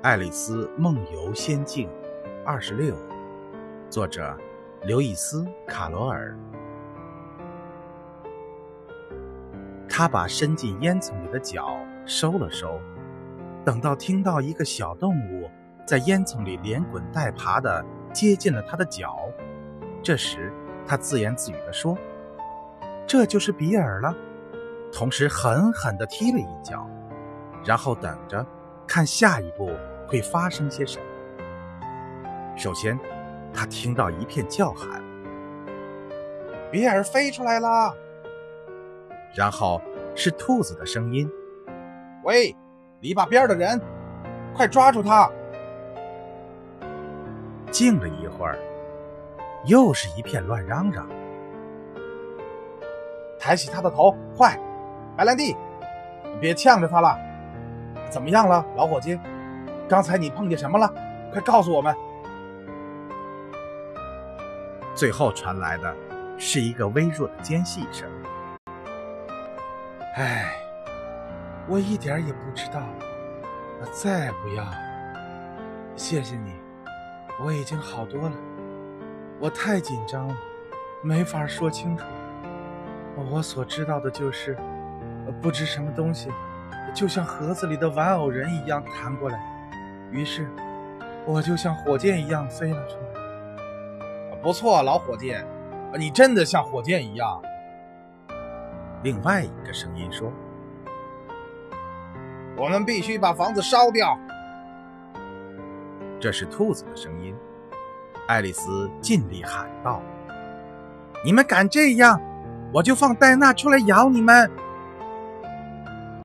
爱丽丝梦游仙境26，作者刘易斯·卡罗尔。他把伸进烟囱里的脚收了收，等到听到一个小动物在烟囱里连滚带爬地接近了他的脚，这时他自言自语地说：“这就是比尔了。”同时狠狠地踢了一脚，然后等着看下一步会发生些什么。首先，他听到一片叫喊：“比尔飞出来了！”然后是兔子的声音：“喂，篱笆边的人，快抓住他！”静了一会儿，又是一片乱嚷嚷：“抬起他的头，快！白兰地，你别呛着他了。怎么样了，老伙计？刚才你碰见什么了？快告诉我们。”最后传来的是一个微弱的尖细声：“唉，我一点也不知道，再不要。谢谢你，我已经好多了。我太紧张了，没法说清楚。我所知道的就是，不知什么东西就像盒子里的玩偶人一样弹过来，于是我就像火箭一样飞了出来。”不错，老伙计，你真的像火箭一样。另外一个声音说：“我们必须把房子烧掉。”这是兔子的声音。爱丽丝尽力喊道：“你们敢这样，我就放戴娜出来咬你们！”